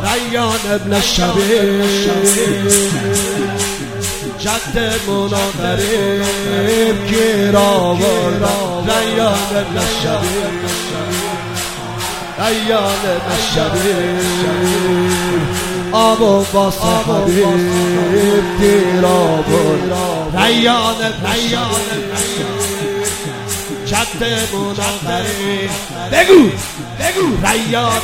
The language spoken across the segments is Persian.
ریان ابن شبیر جد مناقریم گیر آوردم ریان ابن شبیر ریان ابن شبیر آب و واسه حبیب گیر آوردم ریان ابن شبیر جد مناقریم بگو ریان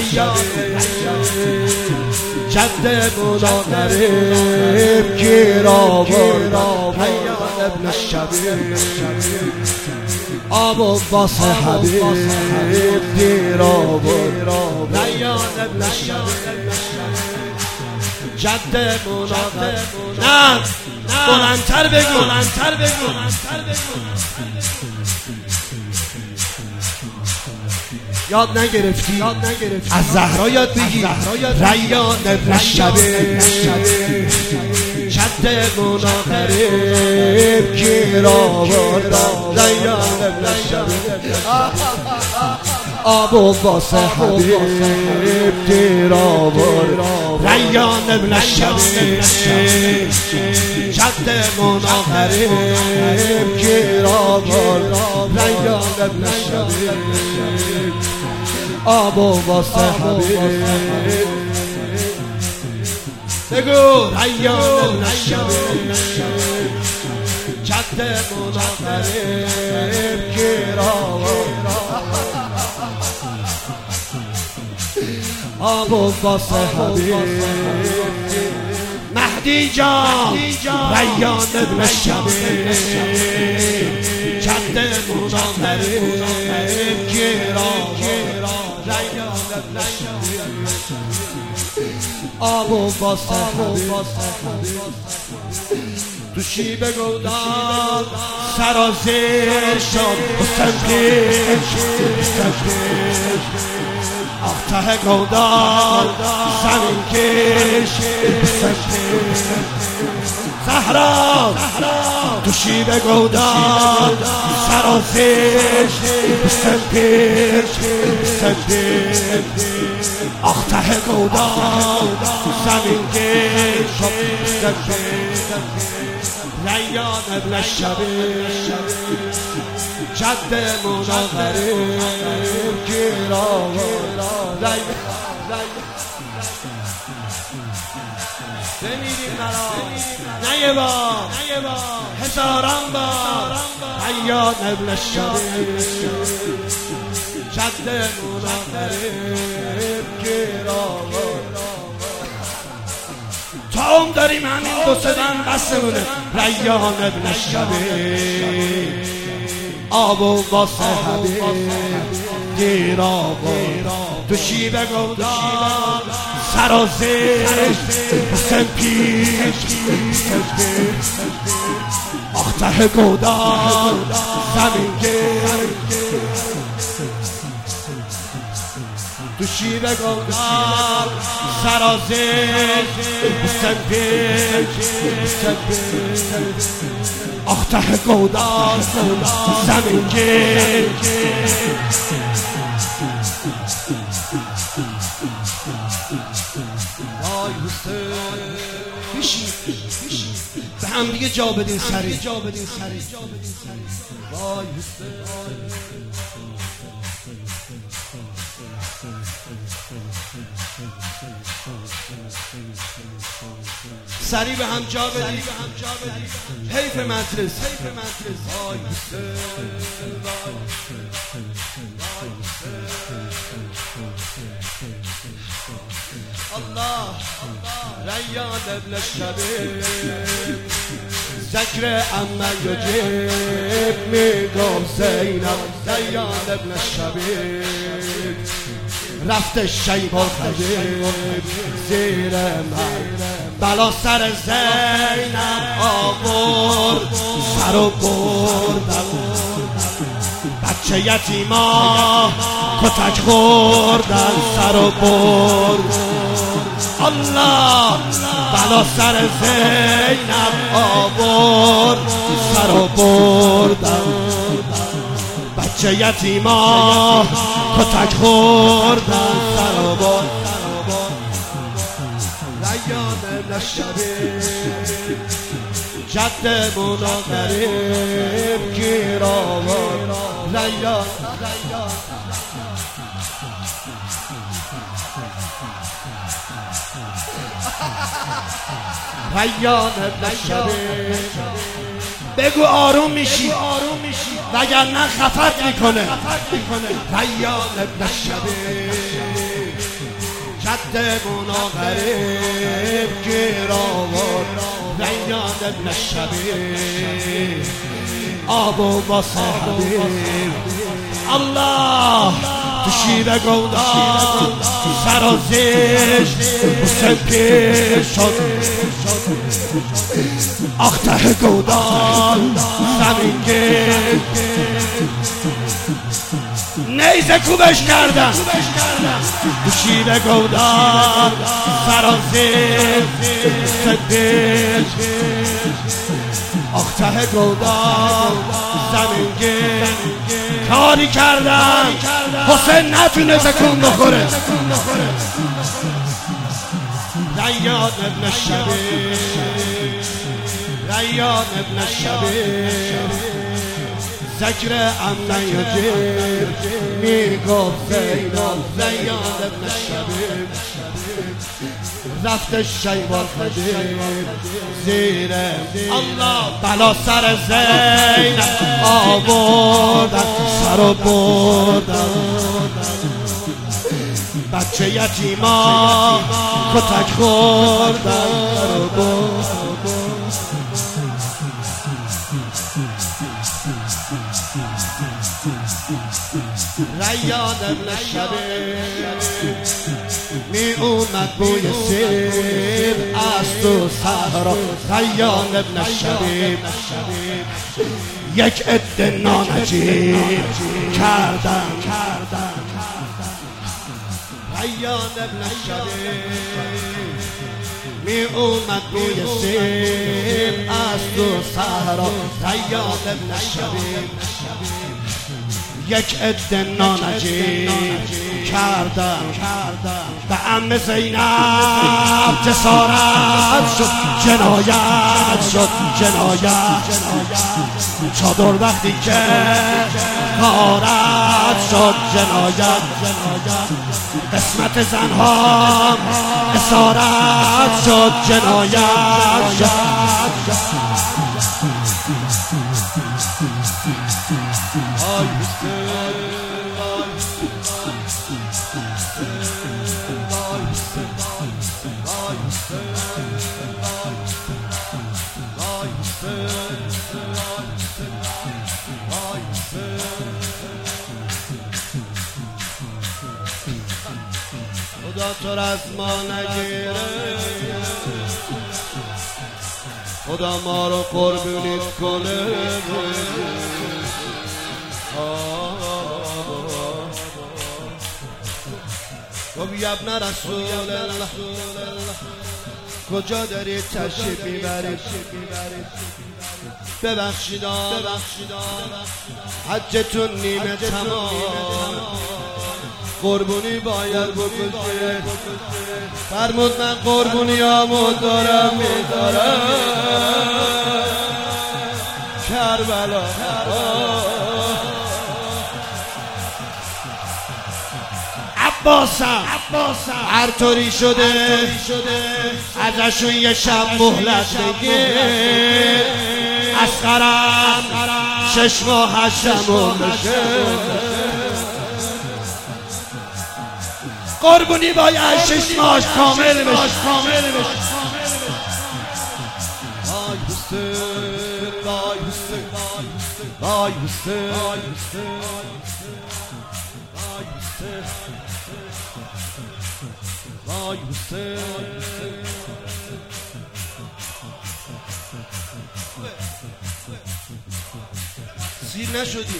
جد مناقریم گیر آوردم ریان ابن شبیر آب و واسه حبیب گیر آوردم ریان ابن شبیر جد مناقریم نه بلندتر بگو یاد نگرفتی از زهرا یاد بگی ریان ابن شبیر جد مناقریم گیر آوردم ریان ابن شبیر آب و واسه حبیب گیر آوردم ریان ابن شبیر جد مناقریم گیر آوردم ریان ابن شبیر آب و واسه حبیب بگو ریان ابن شبیر جد مناقریم گیر آوردم آب و واسه حبیب مهدی جان ریان ابن شبیر جد مناقریم گیر آوردم ریان ابن شبیر آب و واسه حبیب تو شیب گودال سرازیر شد حسن پیش آخته گودال زمین کش زهرا تو شیب گودال سرازیر حسن پیش آخته گودال زمین کش ریان ابن شبیر جد مناقریم گیر آوردم بمیریم نه یه بار هزاران بار ریان ابن شبیر جد مناقریم گیر آوردم تا هم داریم همین دو سدن قسمونه ریان ابن شبیر آب و واسه حبیب گیر آوردم تو شیب گودال سرازیر حسن پیش آخته گودال زمین گیر تو شیب گودال سرازیر حسن پیش آخته گودال زمین گیر وای حسین به هم دیگه جا بدین سری وای حسین سری به هم جا بدی حیف مدرس وای حسین الله ریان ابن شبیر ذکر اما یجیب میگم زینب ریان ابن شبیر رفت شیب و خجیب زیر من بلا سر زینب آورد سر و بردم بچه یتیما کتک خوردن سر و برد الله بلا سر زینب آورد سر و بردم بچه یتیما کتک خوردن سر و برد ابن الشبیب جدمون غریب گیر آورد ریان ریان ابن الشبیب بگو آروم میشی وگرنه خفت میکنه ریان ابن الشبیب جدمون غریب گیر آورد ریان ابن الشبیب آبو با صحبیب الله تو شیر گودان سرازش حسین پیر شد آخته گودان زمین گیر نیزه کوبش کردم تو شیر گودان سرازش حسین پیر آخته گودان زمین گیر کاری کردم حسین نتونه تکون بخوره ریان ابن الشبیب ریان ابن الشبیب ذکر امن یجیر میگفت زینب ریان ابن الشبیب رفت شیبان خدیب زیر الله بلا سر زینب آوردن سر بردن بچه یتیما کتک خوردن ریان ابن الشبیب می اومد بوی سیر از تو صحرا ریان ابن الشبیب یک عده نانجیب کردن ریان ابن الشبیب می اومد بوی سیر از تو صحرا ریان ابن الشبیب یک عده نانجیب کردم به عم زینب جسارت شد جنایت شد چادر وقتی که غارت شد جنایت قسمت زنها اسارت شد جنایت خدا تو را از ما نگیره خدا ما رو قربونیت کنه گفت یا ابن رسول الله کجا داری تشریف میبری ببخشید حجتون نیمه تمام قربونی باید بکشه فرمود من قربونیامو دارم میدارم کربلا عباسم هر طوری شده ازشون یه شب مهلت بگیر اصغرم 6 ماه 8 ماه بشه قربونی باید 6 ماه کامل بشه وای حسین وای حسین وای حسین وای حسین سیر نشدی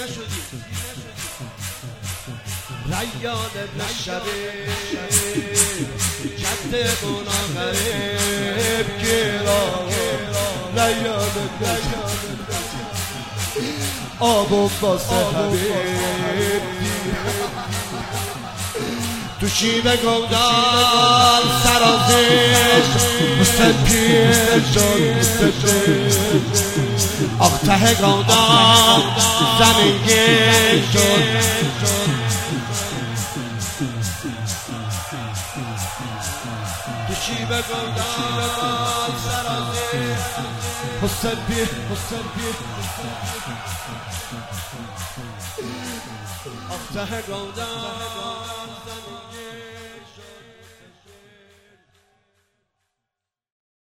ریان ابن الشبیب جدمون غریب گیرا ریان ابن آب و واسه حبیب تو شیب گودال سرازش حسن پیر شد آخ ته گودال زمین گیر شد تو شیب گودال سرازش حسن پیر آخ ته گودال